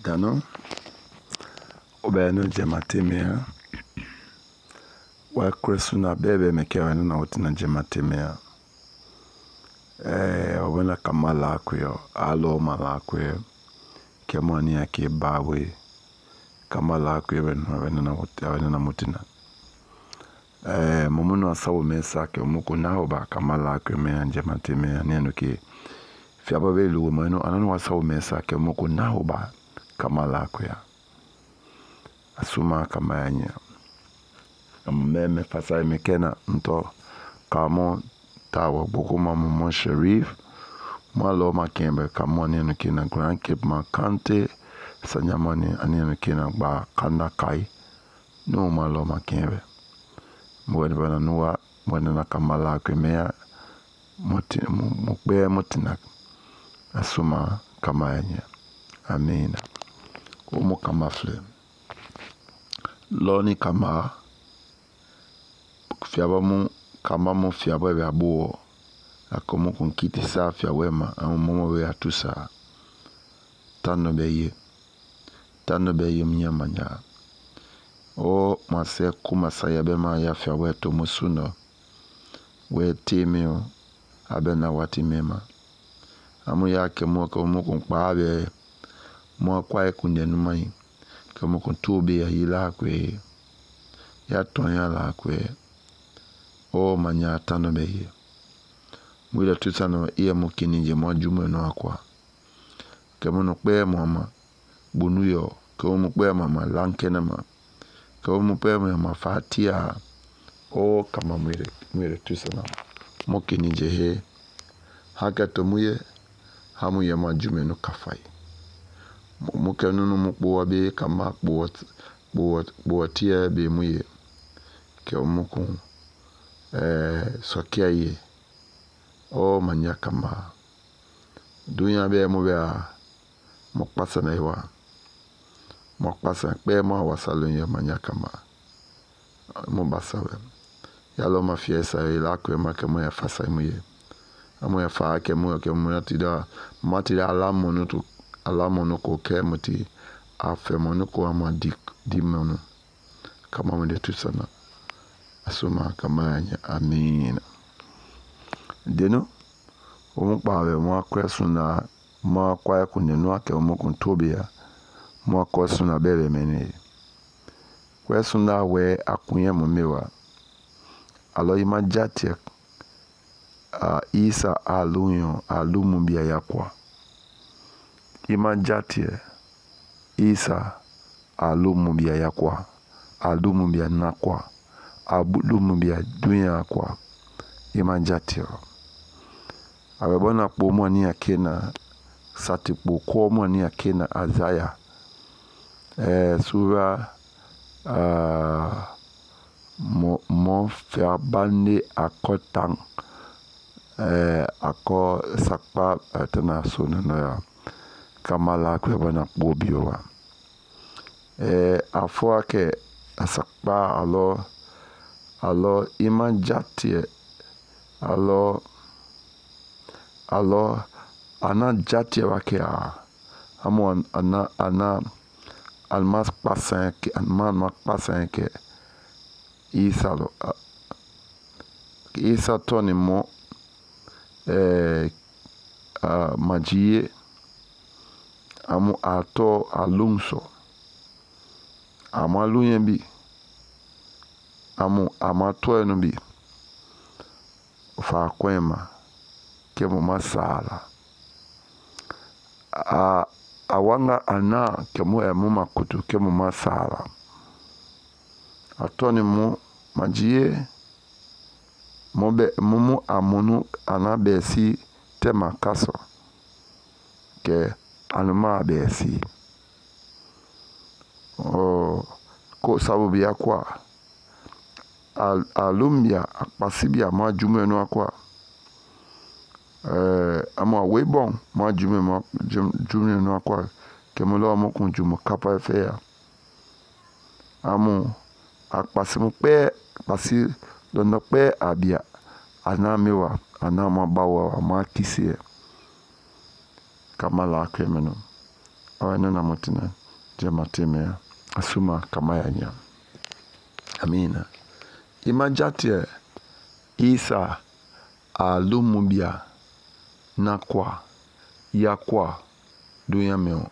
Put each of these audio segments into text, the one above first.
Dano obeno jematemea wa kresuna bebe mekewa na utina jematemea obena kamala kuyo alo malakwe kemani yake bawe kamala kuyo na mutina mumuno asawo mesa ke muku naho ba kamala kuyo me jematemea neno ke fiaba velu mano anano wasawo mesa ke muku naho ba kamala kuya asuma kamanya meme fasai mekena nto kamo tawa boko mama Sharif malo makembe kamo neno kina Grand Cape Makante sanyamani aneno kina ba kanda kai no malo makembe mwene bana nuwa mwene na kamala kemea mukbe mutina asuma kamanya amina umu kamafle loni kama fiaba mu kama mu fiaba ya buo akomo kunkiti sa fiawema amu we atusa tano beye mnyamanya o mase kuma sayabe ma ya fiawe to musuno we timio abena wati mema amu yake mo ko mo kunkpabe mo kwa kunenu mai kama kuntubi ya ila kwe ya tonya la kwe o manya tano beye mwila tusano iya mukinije mwa jume no akwa kama nukpe mama bunuyo kama nukpe mama lankenema kama nukpe mama fatia o kama mwile tusano mukinije he haka tomuye hamu ya mwa jume no kafai muke nunu mukbuwa be kama buwa tia be muye ke muku sokia ye o manya kama dunya be mu be mukpasa na iwa mukpasa pe mo wasalo ye manya kama mu basawe yalo mafiesa ila kwe make mo ya fasa muye amu ya fa ke mu matida alamono ko kemuti afemono ko amadi dimono kama mwende tusana asuma kamanya amina deno umukbawe mwa kwesuna mwa kwaya kunenu ake umukuntobia mwa kwesuna bebe mene kwesuna we akunye mumewa alo ima jatia isa alumu bia yakwa ima jatia isa alumu bia yakwa alumu bia nakwa alumu bia dunya akwa ima jatia awebona po mwani akena sati po kwa mwani akena Azaya sura mo fiabande akotang ako sakpa tena sonana ya kamala kwebona po biowa afwa ke asakpa alo ima jatie alo ana jatie wake amu ana almas pasen ke isa toni mo majie amu ato alunso amalunye bi amu amato enu bi fa kwema kemo masala awanga ana kemo emu makutu kemo masala atoni mu majie mumu amunu anabesi tema kaso ke anuma abesi ko sababu ya kwa alumbia akpasibia ma jume no akwa ama webon ma jume no akwa kemulo mo kun jumo kapa fea amu akpasimu pe pasi dondo pe abia anamiwa anama bawa ma kisie kamala kremeno Awa na motina jamateme asuma kamaya nya. Amina. Imajate Isa alumubia nakwa yakwa dunya meo.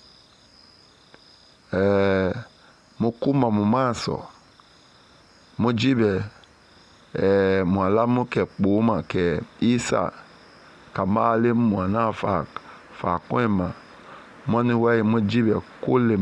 Mukuma mumaso mujibe mwalamu ke kpuma ke Isa kamale mwana fa kwema moni wai mujibe kule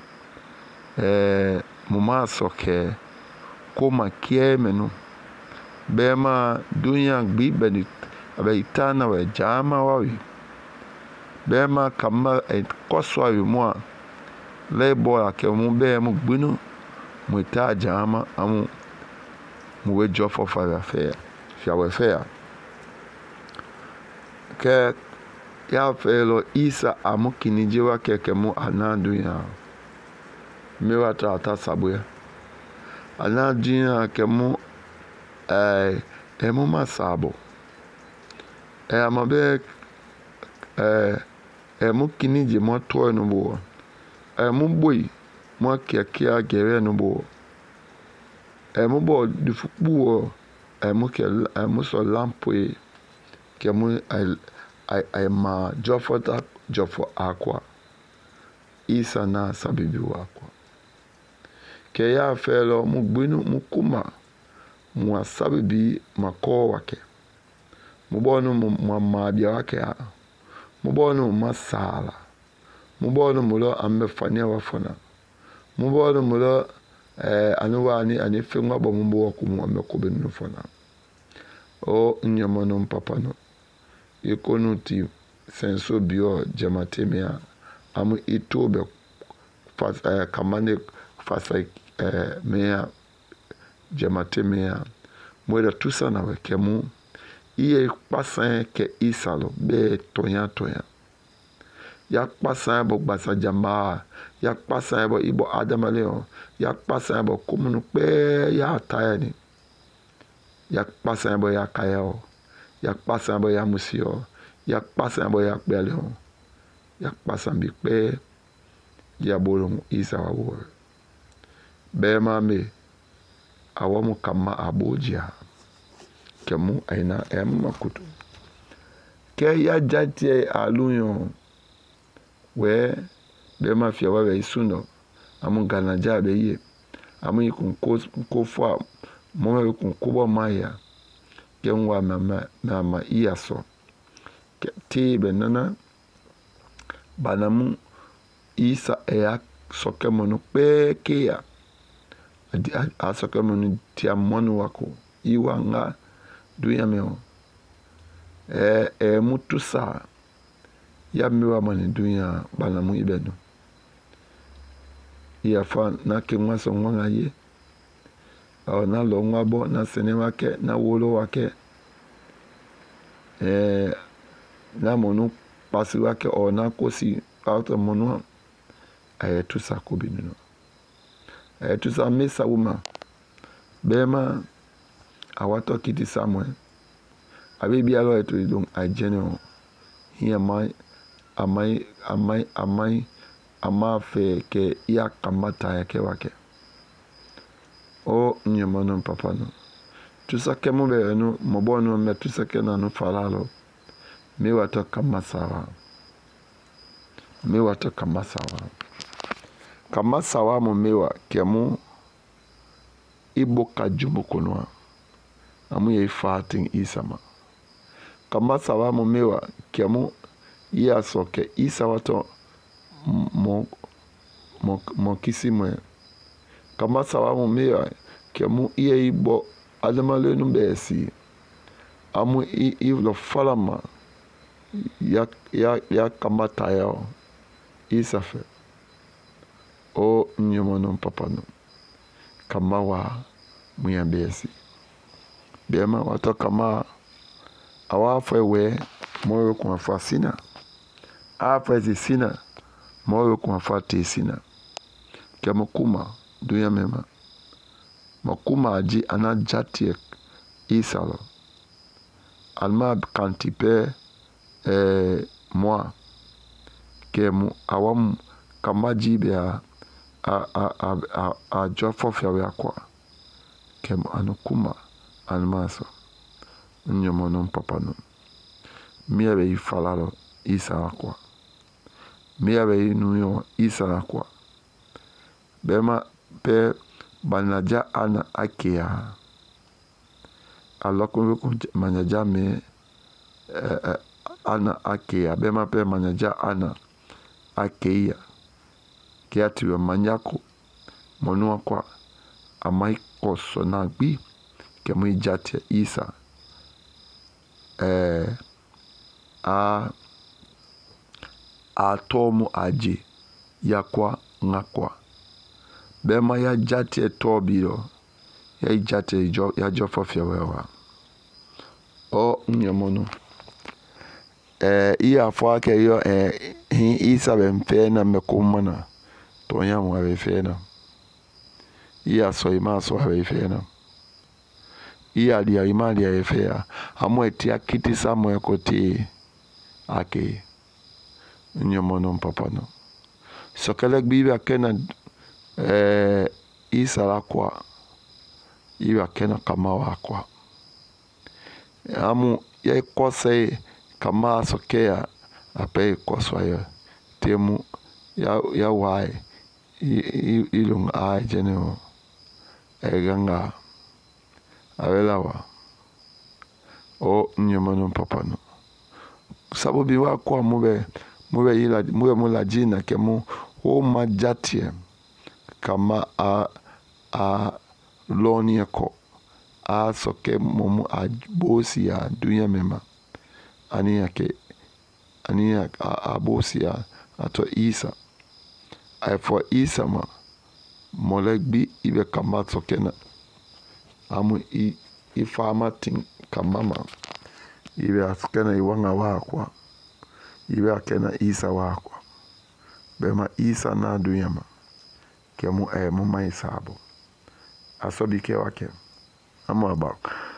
mumaso ke kuma kiemenu bema dunya gbibeni abe itana we jama wawi bema kama koswa wi mwa lebo ake mu be mu gbinu mu ta jama amu mu we jofo fa fia we fea ke ya felo Isa amu kinijiwa ke mu ana dunya mewa ta sabuya ana dunya ke mu emu masabo amabe emu kinije mo to no bo emu boy mo kia gere no bo emu bo difupu emu so lampoe ke mu ai ma jofo akwa Isa na sabibi wakwa ke ya felo mu gbinu mu kuma mu asabibi mako wake mubonu mu mabia wake mubonu masala mubonu mulo amefania wafona mubonu mulo anuwani anifengwa bomumbo wakumu amekobe nufona o nyamono mpapano ikonu ti senso bio jamatemia amu itobe kamane fasa mea jamatemia mweda tusa na wekemu iye pasan ke Isalo be tonya ya pasan bo gbasa jamba ya pasan bo ibo adamaleo ya pasan bo kumunu pe ya tayani ya pasan bo ya kayao ya pasan bo ya musio ya pasan bo ya kbeleo ya pasan bi pe ya bolong Isa wawo be mame awamu kama abojia kemu aina makutu ke ya jati alunyo we be ma fia wa isuno amu ganaja be ye amu ikun ko fa mo me kun ko bo maya ke nwa mama iaso ke ti be nana banamu Isa ya sokemonu pe ke ya a sokemonu ti amonu wako iwa nga dunya meo mutusa ya miwa mani dunya banamu ibenu ya fa na ke mwaso mwanga ye o na lo mwabo na sene wake na wolo wake na monu pasi wake o na kosi auto monu tusa kubinu tusa mesa uma bema awato kiti Samuel abibi alo eto idong ajeno hi amai fe ke ya kamata ya ke wake o nyamono papano tusa ke mo be no mobono me tusa ke na no falalo me wato kamasawa mo mewa ke mo ibo kajumu kunwa amu ye fatin Isama kama sawa mo mewa kemu iya soke Isa wato mo kisimwe kama sawa mo mewa kemu iya ibo adamalenu besi amu lo falama ya kama tayo Isa fe o nyomono papano kama wa muya besi bema wato kama awafe we moyo kwa fasina afa zisina moyo kwa fati sina kia mkuma dunya mema mkuma aji anajati Isalo alma kantipe moi kemu awam kamaji be a jofo fiawe akwa kemu anukuma anmaso nyomo non papa no mia be falalo isa akwa mia be nuyo isa akwa bema pe banaja ana akia aloko manaja me ana akia bema pe manaja ana akia kiati wa manyako monua kwa amai koso na gbi kemu ijate isa a tomu aje yakwa ngakwa bema ya jate tobiro ya jate ya jofo fiawewa o nyamono iya fwa ke yo hi isa bemfe na mekumana to yamu abefe na iya so ima so abefe na iya dia ima dia efea amo etia kiti samo ekoti ake nyamono papa no so kale gbibe akena isa lakwa iwa kena kama wakwa amu ya kose kama sokea ape koswa ya temu ya wai ilung ai jeneo eganga awelawa o nyomono papa no sabu bi wakwa mube mula jina kemu o majatie kama a loni ko a soke momu a bosi ya dunya mema ani a bosi ya ato isa ai for isa ma molegbi ibe kama soke na amu ifama ting kamama ibe askena iwanga wakwa ibe akena isa wakwa bema isa na dunya ma kemu muma isabo asobike wake amu aba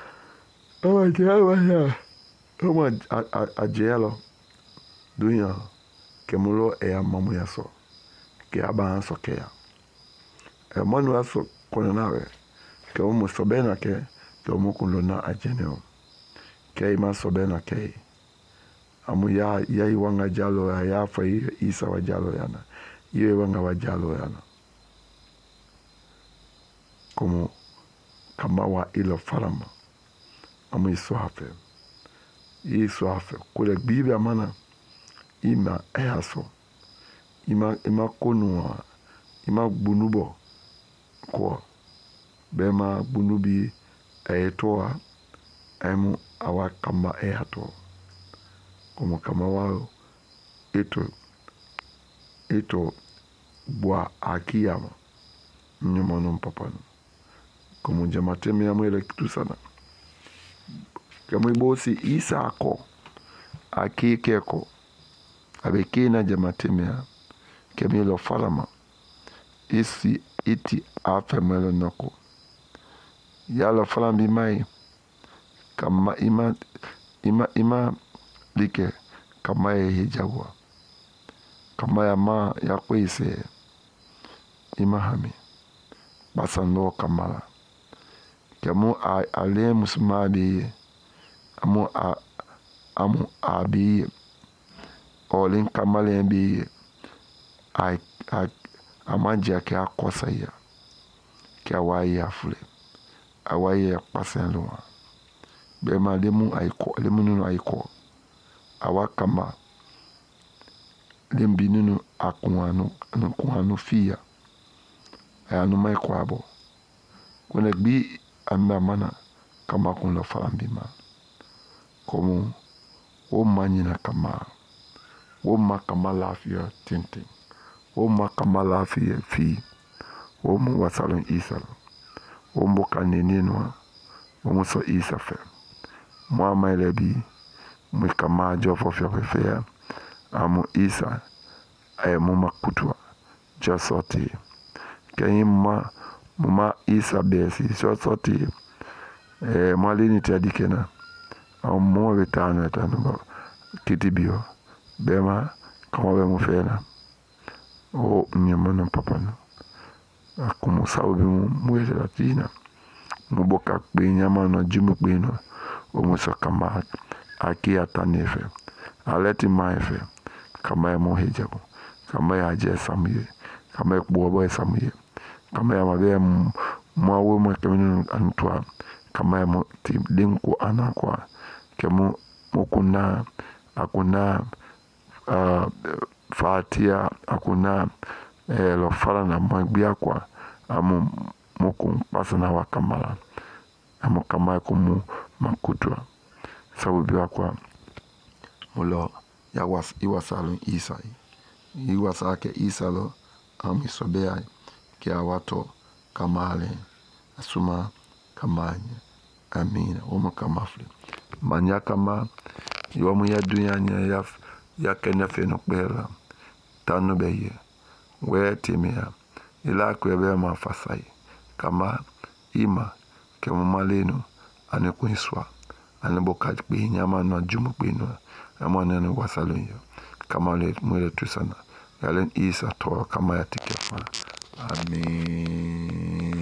ama ajelo dunya kemulo mamu yaso ke aba sokea manu aso kona nawe ke umu sobena ke mu kunlona ajeneo ke ima sobena ke amu ya iwanga jalo ya fa isa wa jalo yana iwe wanga wa jalo yana como kama wa ilo farama amu iswafe kule bibi amana ima ehaso ima konua ima bunubo ko bema bunubi etoa emu awa kama ehato como kama wao ito bua akiyama nyomono mpapano como jamateme ya mwele kitu sana kama ibosi isa ako akikeko abekina jamateme ya kemilo falama iti afemelo noko yalo falambi mai kama ima like kama hijagwa kama ya ma ya kwese ima hami basando kamala kemu ale musmabi amu abi olin kamale bi amanja ke akosa ya ke awaye afule awaye pasenlo bema lemu nunu aiko awakama lembi nunu akunanu fia ayanu mai kwabo kuna gbi amba mana kama kun lo falambima como o manyina kama o makama lafia tintin o makama lafia fi o mu wasalon isalo o mboka nenenwa o muso isa fe mo mailebi mu kama jofo fia amu isa mu makutwa jasoti kayi muma isa besi jasoti malini tadikena mo betana tanu kitibio bema kama be mu fena o nyamana papa no akumu sawo bi mu latina mu boka pe nyamana jumu pe no o mu so kama aki atanefe aleti maefe kama ya mo hejabo kama ya je samuye kama ya bobo samuye kama ya mabe mwawe mwa keminu antwa kama ya mo dimku anakwa kemu mukuna akuna fatia akuna lo fala na magbia kwa amu muku pasana wa kamala amu kama kumu makutwa sababu kwa mulo ya iwasalo isai iwasake isalo amisobea kia wato kamale asuma kamanya amina omo kamafle manya kama yomu ya dunya ya kenya feno kwela tanu beye we timia ila kwebe mafasai kama ima kemo maleno ane kuiswa ane boka kpi nyama no jumu kpi no amane no wasalo yo kama le mwele tusana yalen isa to kama ya tikefa amen.